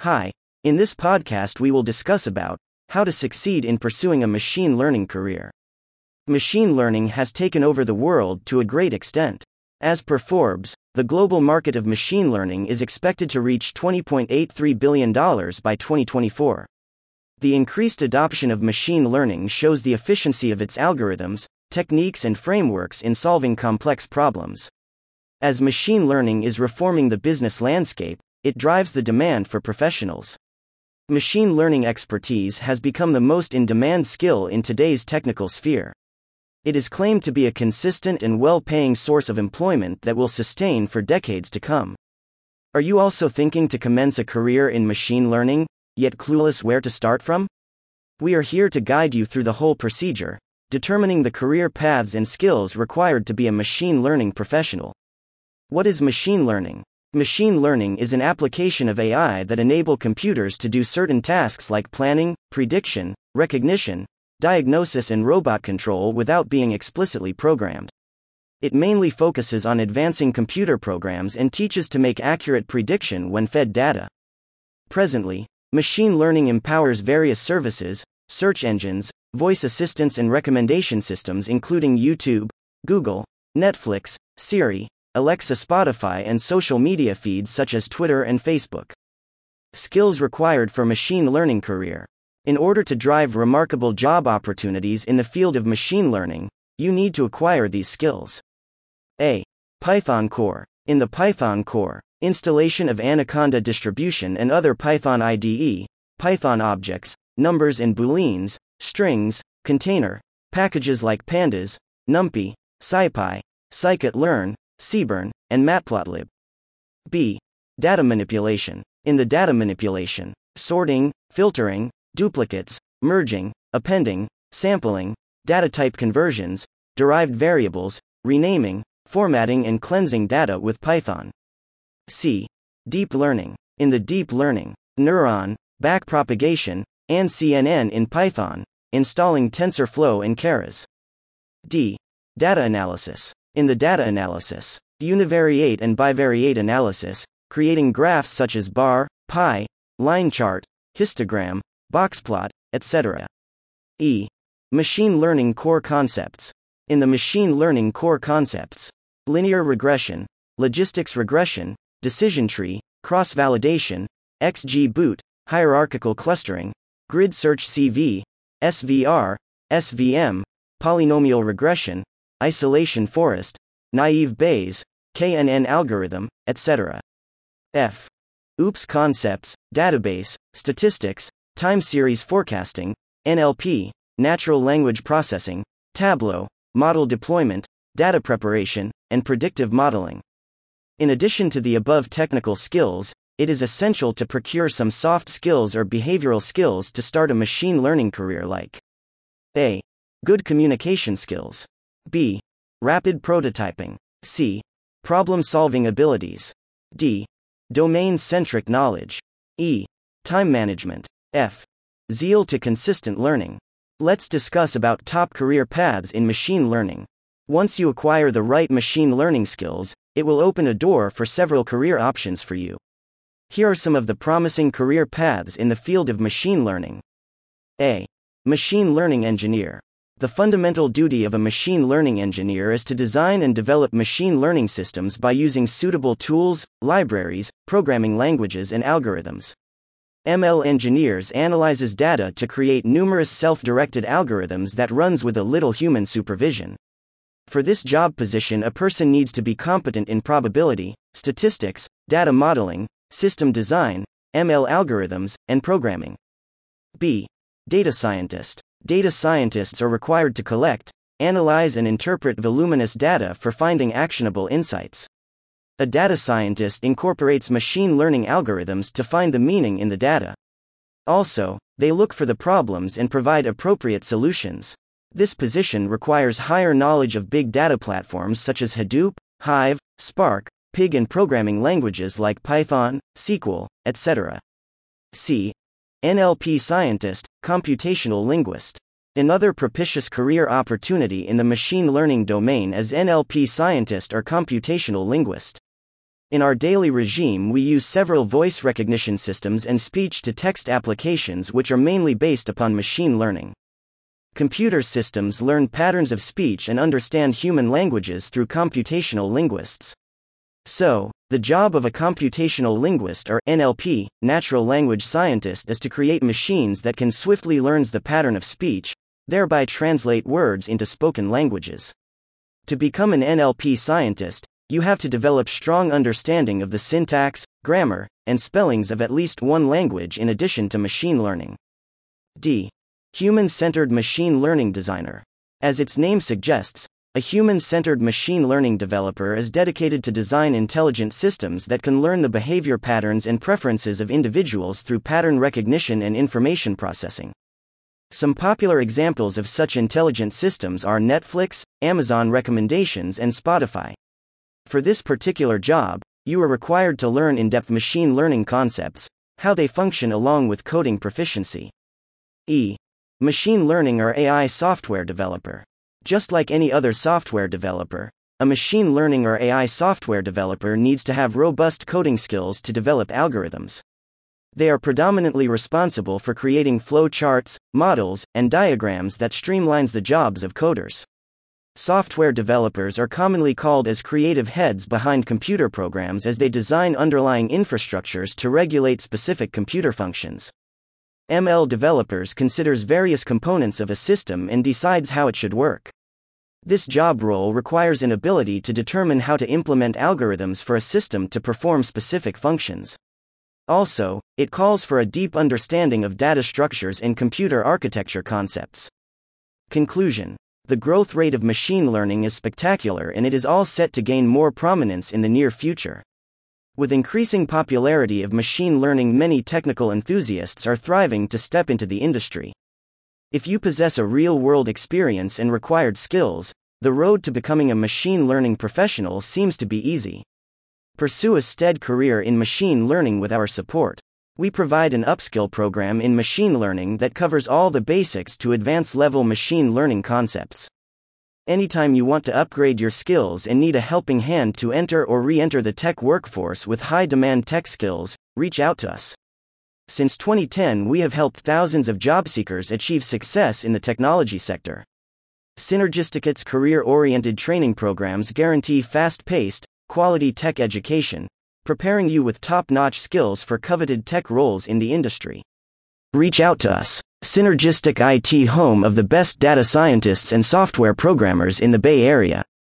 Hi, in this podcast we will discuss about how to succeed in pursuing a machine learning career. Machine learning has taken over the world to a great extent. As per Forbes, the global market of machine learning is expected to reach $20.83 billion by 2024. The increased adoption of machine learning shows the efficiency of its algorithms, techniques and frameworks in solving complex problems. As machine learning is reforming the business landscape, it drives the demand for professionals. Machine learning expertise has become the most in-demand skill in today's technical sphere. It is claimed to be a consistent and well-paying source of employment that will sustain for decades to come. Are you also thinking to commence a career in machine learning, yet clueless where to start from? We are here to guide you through the whole procedure, determining the career paths and skills required to be a machine learning professional. What is machine learning? Machine learning is an application of AI that enable computers to do certain tasks like planning, prediction, recognition, diagnosis and robot control without being explicitly programmed. It mainly focuses on advancing computer programs and teaches to make accurate prediction when fed data. Presently, machine learning empowers various services, search engines, voice assistants and recommendation systems including YouTube, Google, Netflix, Siri, Alexa, Spotify and social media feeds such as Twitter and Facebook. Skills required for machine learning career. In order to drive remarkable job opportunities in the field of machine learning, you need to acquire these skills. A. Python core. In the Python core, installation of Anaconda distribution and other Python IDE, Python objects, numbers and booleans, strings, container, packages like pandas, NumPy, SciPy, scikit-learn, Seaborn, and Matplotlib. B. Data manipulation. In the data manipulation, sorting, filtering, duplicates, merging, appending, sampling, data type conversions, derived variables, renaming, formatting and cleansing data with Python. C. Deep learning. In the deep learning, neuron, backpropagation, and CNN in Python, installing TensorFlow and Keras. D. Data analysis. In the data analysis, univariate and bivariate analysis, creating graphs such as bar, pie, line chart, histogram, boxplot, etc. E. Machine learning core concepts. In the machine learning core concepts, linear regression, logistics regression, decision tree, cross-validation, XGBoost, hierarchical clustering, grid search CV, SVR, SVM, polynomial regression, isolation forest, naive Bayes, KNN algorithm, etc. F. OOPS concepts, database, statistics, time series forecasting, NLP, natural language processing, Tableau, model deployment, data preparation, and predictive modeling. In addition to the above technical skills, it is essential to procure some soft skills or behavioral skills to start a machine learning career like A. Good communication skills. B. Rapid prototyping. C. Problem-solving abilities. D. Domain-centric knowledge. E. Time management. F. Zeal to consistent learning. Let's discuss about top career paths in machine learning. Once you acquire the right machine learning skills, it will open a door for several career options for you. Here are some of the promising career paths in the field of machine learning. A. Machine learning engineer. The fundamental duty of a machine learning engineer is to design and develop machine learning systems by using suitable tools, libraries, programming languages and algorithms. ML engineers analyzes data to create numerous self-directed algorithms that runs with a little human supervision. For this job position, a person needs to be competent in probability, statistics, data modeling, system design, ML algorithms, and programming. B. Data scientist. Data scientists are required to collect, analyze and interpret voluminous data for finding actionable insights. A data scientist incorporates machine learning algorithms to find the meaning in the data. Also, they look for the problems and provide appropriate solutions. This position requires higher knowledge of big data platforms such as Hadoop, Hive, Spark, Pig and programming languages like Python, SQL, etc. C. NLP scientist, computational linguist. Another propitious career opportunity in the machine learning domain is NLP scientist or computational linguist. In our daily regime, we use several voice recognition systems and speech-to-text applications which are mainly based upon machine learning. Computer systems learn patterns of speech and understand human languages through computational linguists. So, the job of a computational linguist or NLP, natural language scientist, is to create machines that can swiftly learn the pattern of speech, thereby translate words into spoken languages. To become an NLP scientist, you have to develop strong understanding of the syntax, grammar, and spellings of at least one language in addition to machine learning. D. Human-centered machine learning designer. As its name suggests, a human-centered machine learning developer is dedicated to design intelligent systems that can learn the behavior patterns and preferences of individuals through pattern recognition and information processing. Some popular examples of such intelligent systems are Netflix, Amazon recommendations, and Spotify. For this particular job, you are required to learn in-depth machine learning concepts, how they function along with coding proficiency. E. Machine learning or AI software developer. Just like any other software developer, a machine learning or AI software developer needs to have robust coding skills to develop algorithms. They are predominantly responsible for creating flow charts, models, and diagrams that streamlines the jobs of coders. Software developers are commonly called as creative heads behind computer programs as they design underlying infrastructures to regulate specific computer functions. ML developers considers various components of a system and decides how it should work. This job role requires an ability to determine how to implement algorithms for a system to perform specific functions. Also, it calls for a deep understanding of data structures and computer architecture concepts. Conclusion. The growth rate of machine learning is spectacular and it is all set to gain more prominence in the near future. With increasing popularity of machine learning, many technical enthusiasts are thriving to step into the industry. If you possess a real-world experience and required skills, the road to becoming a machine learning professional seems to be easy. Pursue a steady career in machine learning with our support. We provide an upskill program in machine learning that covers all the basics to advanced level machine learning concepts. Anytime you want to upgrade your skills and need a helping hand to enter or re-enter the tech workforce with high-demand tech skills, reach out to us. Since 2010, we have helped thousands of job seekers achieve success in the technology sector. Synergisticate's career-oriented training programs guarantee fast-paced, quality tech education, preparing you with top-notch skills for coveted tech roles in the industry. Reach out to us. Synergistic IT, home of the best data scientists and software programmers in the Bay Area.